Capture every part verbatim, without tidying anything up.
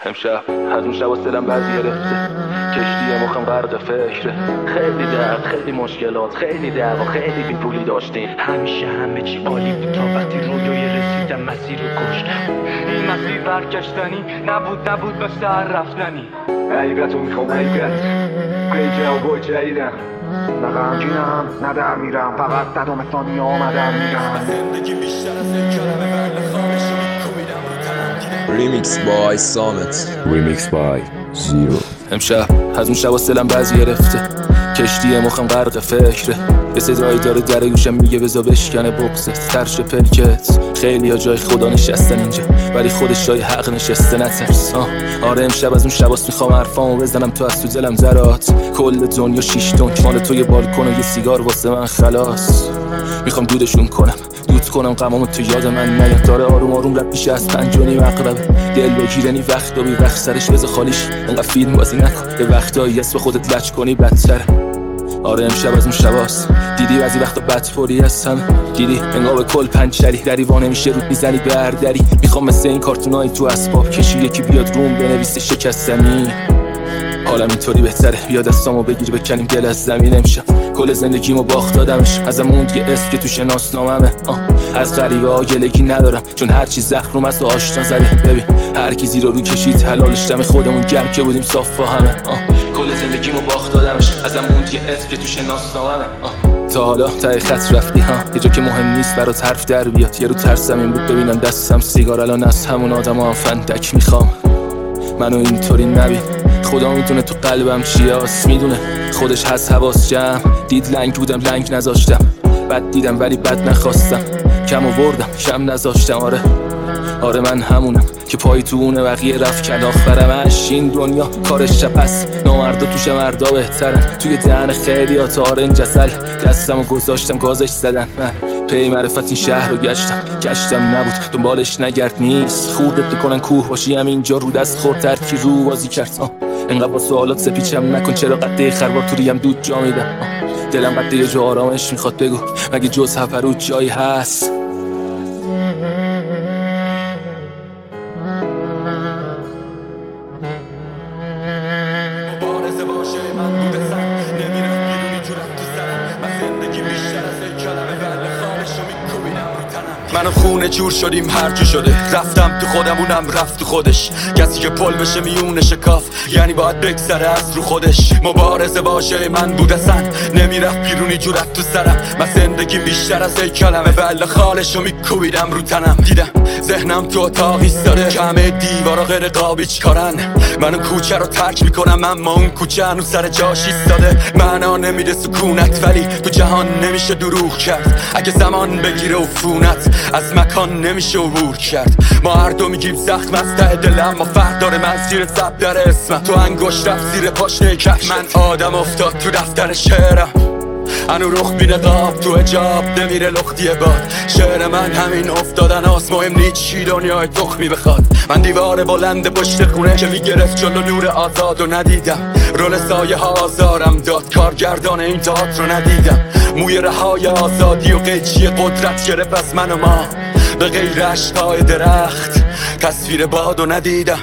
امشب از اون شب دلم بعضی گرفته، کشتی مخم غرق فکره. خیلی درد، خیلی مشکلات، خیلی دعوا، خیلی بی پولی داشتیم. همیشه همه چی عالی بود تا وقتی رویای رسیدم مسیر رو کشتم. این مسیر برگشتنی نبود نبود به سر رفتنی. حقیقت رو میخوام حقیقت، قیجه و گوی جدیدم. نه غمگینم نه در میرم، فقط ددام ثانیه آمدم میرم. زندگی بیشتر از این کلمه ورد خارش رو میکوبیدم رو تنم. ریمیکس بای سامت، ریمیکس بای زیرو. امشب از اون شب دلم بعضی گرفته، کشتی مخم غرق فکره. یه صدایی داره در گوشم میگه بذار بشکنه بغضت، ترش پلکت. خیلی ها جای خدا نشستن اینجا، ولی خودش جای حق نشسته، نترس. آره امشب از اون شباست میخوام حرفامو بزنم تو از تو دلم ذرات. کل دنیا شیش تن مال تو، یه بالکن و یه سیگار واسه من خلاص. میخوام دودشون کنم، دود کنم غمامو تو یاد من نیاد. داره آروم آروم رد میشه از پنج و نیم عقربه. دل بگیرنی وقت و بی وقت سرش بذار خالیش، انقدر فیلم بازی نکن. یه وقتایی هست به خودت لج کنی بدتره. آره امشب از اون شباست، دیدی بعضی وقتا بدپوری هستم. دیدی انگار کل پنچری دری وانه میشه رود میزنی به هر دری. میخوام مثل این کارتونایی تو اسباب کشی یکی بیاد روم بنویسه شکستنی. حالم اینطوری بهتره، بیا دستامو بگیر بکنیم دل از زمین. امشب کل زندگیمو باخت دادمش، ازم موند یه اسم که تو شناسناممه. از غریبه ها گلگی ندارم، چون هر چیز زخم از آشنا زده. ببین هر کی زیر رو کشید حلالش دم خودمون گرم که بودیم صاف با همه. کل زندگیمو باخت دادمش، ازم موند یه اسم که تو شناسناممه. تا حالا ته خط رفتی ها، یه جا که مهم نیست برات حرف در بیاد. یه رو ترسم این بود ببینم دستم سیگار، الان از همون آدم هم فندک میخوام. منو اینطوری نبین، خدا میدونه تو قلبم چیاست، میدونه خودش هست حواس جمع. دید لنگ بودم لنگ نذاشتم، بد دیدم ولی بد نخواستم. کم آوردم کم نذاشتم. آره آره من همونم که پای تو اونه بقیه رفت کلاخ. برمش این دنیا کارش چپس، نامردا توش مردا بهترن. توی دهن خیلی ها تا آرنج اصل، دستم و گذاشتم گازش زدن. من پی معرفت این شهر رو گشتم گشتم نبود دنبالش نگرد نیست. خوردت بکنن کوه باشی همینجا رو دست خورتر کی رو بازی کرد. انقدر با سوالات سپیچم نکن، چرا قده خربار تو ریم دود جا میدم. دلم قده یه جا آرامش میخواد، بگو مگه جز هفرود جایی هست. مبارزه باشه من بودستم، نمیرم بیرونی جورم تو سرم. من زندگی بیشتر از این کلمه ورد خارش رو میکوبیدم رو تنم. من و خونه جور شدیم هر جو شده، رفتم تو خودم اونم رفت تو خودش. کسی که پل بشه میونه شکاف، یعنی باید بگذره از رو خودش. مبارزه باشه من بودستن، نمیرفت بیرونی جورت تو سرم. من زندگی بیشتر از این کلمه ورد خارش رو میکوبیدم رو تنم. دیدم ذهنم تو اتاق ایستاده، کمه دیوارا غیر قابی چیکارن. منو کوچه رو ترک میکنم اما اون کوچه هنوز سر جاش ایستاده. معنا نمیده سکونت ولی تو جهان نمیشه دروغ کرد. اگه زمان بگیره عفونت از مکان نمیشه عبور کرد. ما هر دو میگیم زخم از ته دلم، ما فرق داره من زیر سب در اسمم. تو انگشت رفت زیر پاشنه کفش، من آدم افتاد تو دفتر شعرم. انو رخ بینه قاب تو حجاب نمیره لختی باد. شعر من همین افتادن هاست، مهم نیست چی دنیای تخمی بخواد. من دیوار بلند پشت خونه که میگرفت جلو نور آزاد و ندیدم. رول سایه ها آزارم داد، کارگردان این تئاتر رو ندیدم. موی رهای آزادی و قیچی قدرت گرفت از من و ما، به غیر عشقای درخت تصویر باد و ندیدم.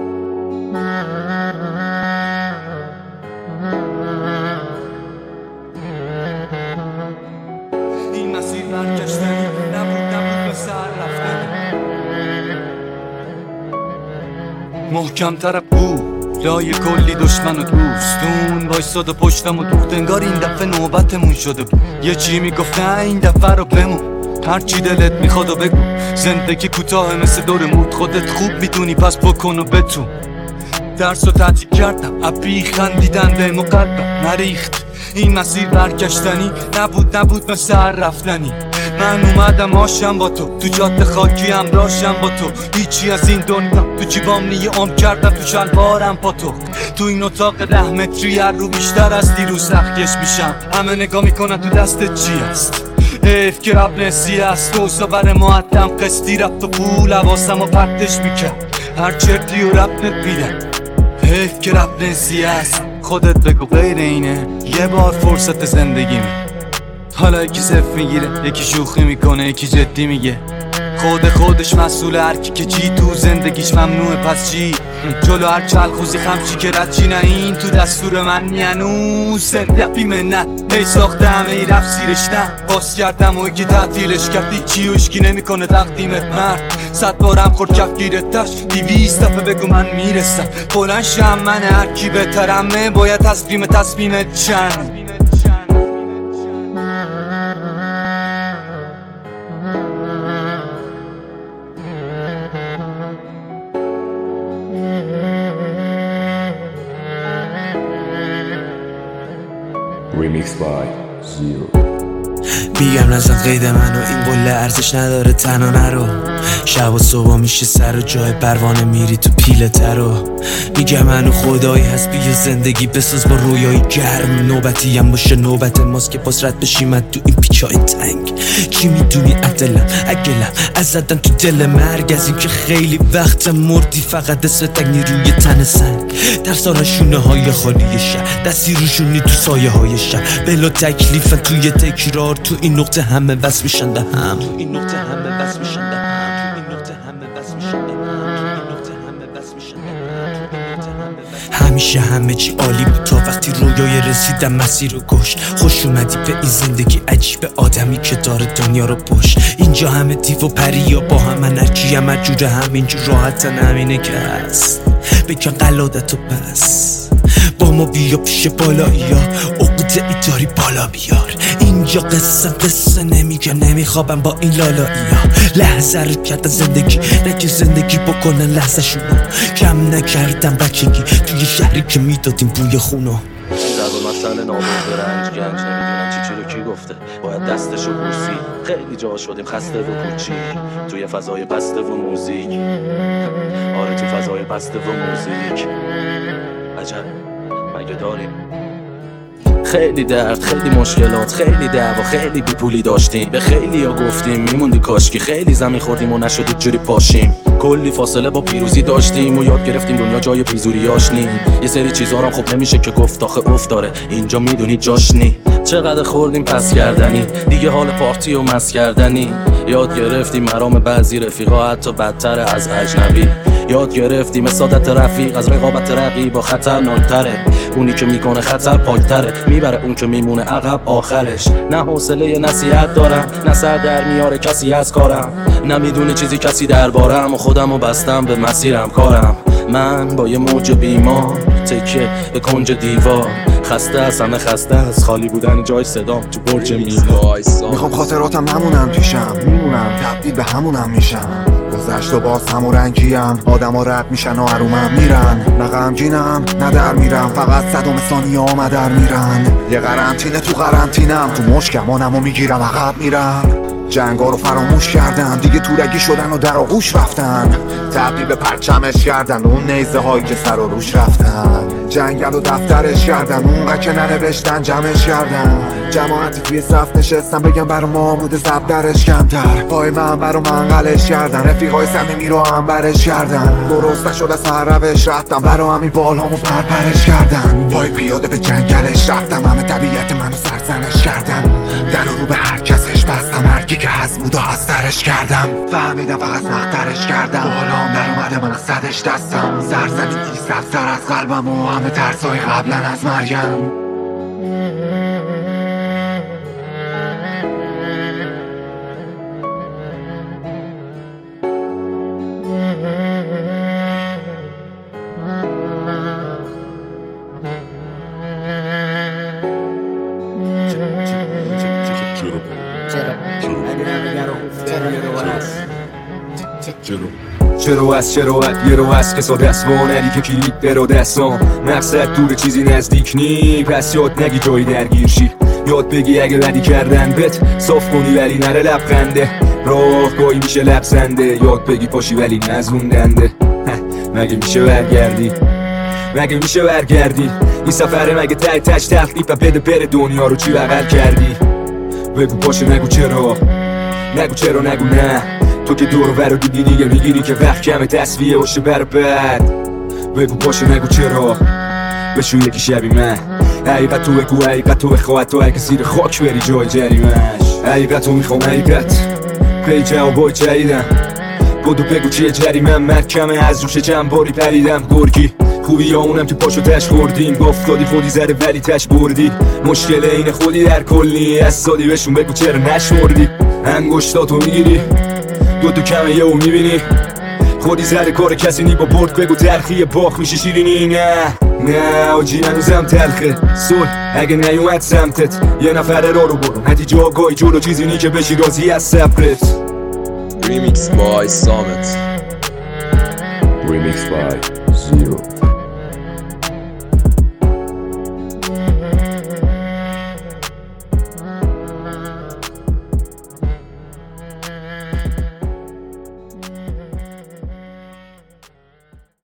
این مسیر برگشتنی نبود نبود به سر رفتنی. محکم طرف بود لای کلی دشمن و دوستون وایستاد و پشتم و دوخت، انگار این دفعه نوبتمون شده بود. یه چی میگفت نه این دفعه رو بمون، هر چی دلت میخواد و بگو. زندگی کوتاه مثل دور مود، خودت خوب میدونی پس بکن و بتون. درس رو تعطیل کردم، ابی خندیدن به مو قلبم نریخت. این مسیر برگشتنی نبود نبود به سر رفتنی. من اومدم آشم با تو، تو جاده خاکی هم راشم با تو. هیچی از این دنیا تو جیبام نیه عمر کردم، تو شلوارم پا تو. تو این اتاق ده متری هر رو بیشتر از دیروز سختگش میشم. همه نگاه میکنن تو دستت چی هست، حیف که رب نسی هست. دوستا بر معدم قسطی رفت و پول حواسم و پرتش میکرد. هر چرتی و رب نپیدم، حیف که رب نسی هست. خودت بگو غیر اینه یه بار فرصت زندگی می. حالا یکی صف میگیره، یکی شوخی میکنه، یکی جدی میگه. خود خودش مسئول، هرکی که چی تو زندگیش ممنوعه پس چی؟ جلو هر چلخوزی خمچی که رد چی نه این تو دستور من نیانوز سندفی منت هی ساخته همه ای رفت زیرش نه باز کردم و یکی تعطیلش کردی چی و اشکی نمی کنه تقدیمت مرد صد بارم خورد کف گیرتش دیویست دفعه بگو من میرسم بلند شم من هرکی بهترمه باید تصمیم تصمیمت چند Remixed by Zero. میگم نزن قید منو این قله ارزش نداره تنها نرو شب و صبح میشه سر و جای پروانه میری تو پیله ترو میگم منو خدایی هست بیا زندگی بساز با رویای گرم نوبتی هم باشه نوبت ماست که باز رد بشیم تو این پیچای تنگ چی میدونی عدلم اگلم از زدن تو دل مرگ از این که خیلی وقت مردی فقط دست نیروی تن سنگ در سال شونه های خالی شهر دستی روشونی تو سایه های شهر بلا تکلیفن توی تکرار تو این نقطه همه بس میشن ده هم تو این نقطه همه بس میشن ده هم تو این نقطه همه بس میشن ده هم تو این نقطه همه بس میشن ده هم همیشه همه چی عالی بود تا وقتی رویای رسیدم مسیر رو کش خوش اومدی به این زندگی عجیب آدمی که داره دنیا رو پشت اینجا همه دیو و پریا با هم من هرکی هم هر جوره همینجور راحتن همینه که هست بکن قلادتو پس با ما بیا پیش بالایی ها عقده ای داری بالا بیار اینجا قصه قصه نمیگم نمیخوابم با این لالایی ها لحظه رو کردن زندگی نگه زندگی بکنن لحظه شونو کم نکردم بچگی توی شهری که میدادیم بوی خونو ضرب مسئله نابود رنج گنج نمیدونم چی چی رو کی گفته باید دستشو بوسی خیلی جا شدیم خسته و کوچی توی فضای بسته و موزیک آره تو فضای بسته و موزیک عجب مگه داریم خیلی درد خیلی مشکلات خیلی دعوا خیلی بیپولی داشتیم به خیلی ها گفتیم میموندی کاشکی خیلی زمین خوردیم و نشد جوری پاشیم کلی فاصله با پیروزی داشتیم و یاد گرفتیم دنیا جای پیزوریاش نی یه سری چیزا رو خب نمیشه که گفت آخه افت داره اینجا میدونی جاش نی چقدر خوردیم پس کردنی دیگه حال پارتی و مس کردنی یاد گرفتیم مرام بعضی رفیقا حتی بدتر از اجنبی یاد گرفتیم سعادت رفیق از رقابت رقیب با خطرناک‌تره اونی که میکنه خطر پاکتره میبره اون که میمونه عقب آخرش نه حوصله نصیحت دارم نه سر در میاره کسی از کارم نمیدونه چیزی کسی دربارم و خودمو بستم به مسیرم کارم من با یه موج بیمار تکه به کنج دیوار خسته از همه خسته از خالی بودن جای صدام تو برج میوه میخوام خاطراتم نمونم پیشم میمونم تبدیل به همونم میشم گذشت و باز همون رنگیم آدم ها رد میشن و ارومم میرن نه غمگینم نه در میرم فقط صدام ثانیه ها در میرن یه قرنطینه تو قرنطینم تو مشکمانم و میگیرم عقب میرم جنگا رو فراموش کردم دیگه تورگی شدن و در آغوش رفتن تبدیل به پرچمش کردن اون نیزه هایی که سر و روش رفتن جنگل و دفترش کردن اون که ننوشتن جمعش کردن جماعتی توی صف نشستن بگم برا ما بوده زب درش کمتر پای من برا منقلش کردن رفیقای صمیمی رو هم برش کردن درست نشد از هر روش رفتم برا همین بالامو پرپرش کردن پای پیاده به جنگلش رفتم همه طبیعت منو سرزنش کردن در رو به هر کسش بستم هرکی که هست بود و از سرش کردم فهمیدم فقط مخترش کردم حالا هم در اومده من از صدش دستم سرزنی سبزتر از قلبم و همه ترسای قبلا از مریم چرا از چرا از یه رو از قصا دست وانری که کلید درو دستان مقصد دور چیزی نزدیک نی پس یاد نگی جایی درگیر شی یاد بگی اگه بدی کردن بت صاف کنی ولی نره لبخنده راه گاهی میشه لبسنده یاد بگی پاشی ولی نزوندنده مگه میشه برگردی مگه میشه برگردی این سفره مگه تای تش تخلیف و بده بره دنیا رو چی بغل کردی بگو باشه نگو چرا نگو چرا نگو نه تو که دور و برو دیدی دیگه میگیری که وقت کمه تصفیه باشه بر بعد بگو باشه نگو چرا بشو یکی شبی من حقیقت تو بگو حقیقت تو بخواه تو اگه زیر خاک بری جای جریمش حقیقت تو میخوام حقیقت پی جوابای جدیدم بدو بگو چیه جریمم محکمه از روش چند باری پریدم گرگی خوبی یا اونم که پاشو تش خوردیم گفتادی خودی زره ولی تش بردی مشکل این خودی در کلی از سادی بهشون بگو چرا نشمردی انگشتاتو میگیری دو تو کمه یهو میبینی خودی زره کار کسی نی با برد بگو تلخی باخ میشه شیرینی نه نه آجی هنوزم تلخه سول اگه نیومد سمتت یه نفر را رو برو نتیجه آگاهی جلو چیزی نی که بشی راضی از صبرت Remix by Summit. Remix by Zero.